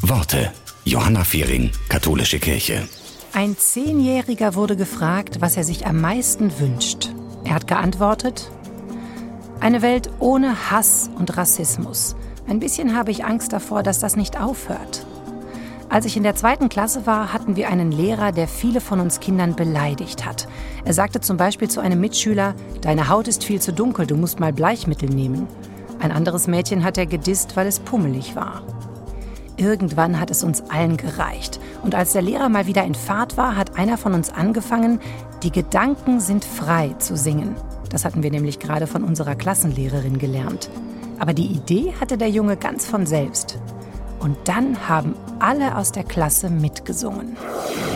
Worte. Johanna Fehring, Katholische Kirche. Ein 10-Jähriger wurde gefragt, was er sich am meisten wünscht. Er hat geantwortet: eine Welt ohne Hass und Rassismus. Ein bisschen habe ich Angst davor, dass das nicht aufhört. Als ich in der 2. Klasse war, hatten wir einen Lehrer, der viele von uns Kindern beleidigt hat. Er sagte zum Beispiel zu einem Mitschüler: deine Haut ist viel zu dunkel, du musst mal Bleichmittel nehmen. Ein anderes Mädchen hat er gedisst, weil es pummelig war. Irgendwann hat es uns allen gereicht. Und als der Lehrer mal wieder in Fahrt war, hat einer von uns angefangen, die Gedanken sind frei zu singen. Das hatten wir nämlich gerade von unserer Klassenlehrerin gelernt. Aber die Idee hatte der Junge ganz von selbst. Und dann haben alle aus der Klasse mitgesungen.